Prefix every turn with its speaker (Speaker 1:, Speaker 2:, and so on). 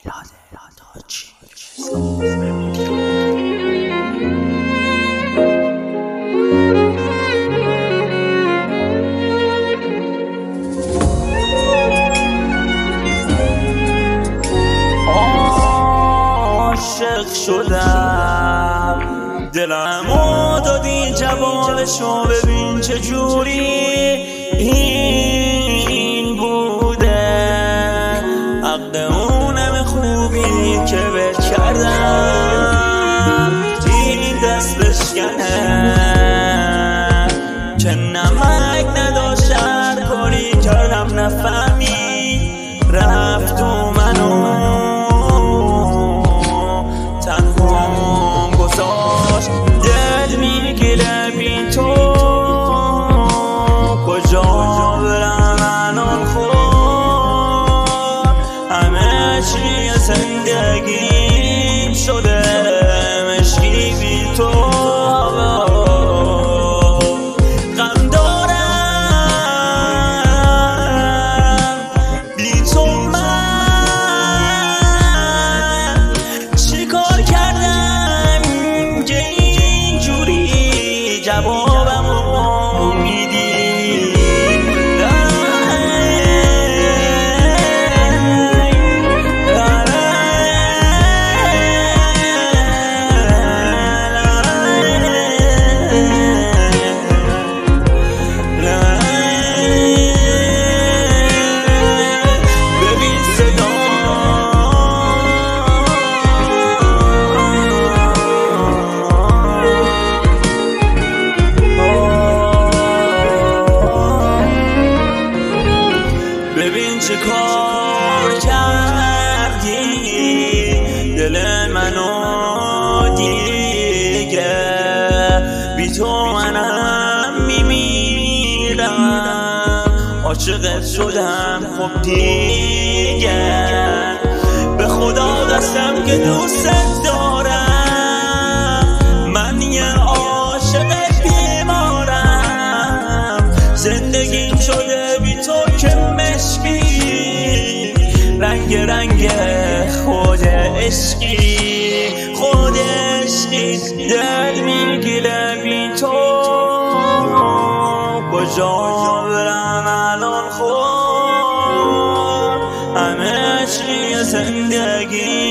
Speaker 1: عاشق شدم، دلمو دادی جوابشو، ببین چجوری این بوده. عقد اونم خوبی که بهت کردم این دست بشکنه، که نمک نداشت هر کاری کردم نفهمی، رفت و منو تنهام گذاشت. دل میگیره بی تو، کجا برم الان خود، همه چی زندگیم شده مشکی بی تو. غم دارم بی تو، من چی کار کردم که اینجوری جوابمو میدی؟ ببین چه کار کردی دل منو دیگه، بی تو منم میمیرم. عاشقت شدم خب دیگه، به خدا قسم که دوست دارم. من یه عاشق بیمارم، زندگیم شده بی تو که مشکی، رنگ رنگ خود عشقی، خود عشقی. دل میگیره بی تو، کجا برم الان خود، همه چی زندگی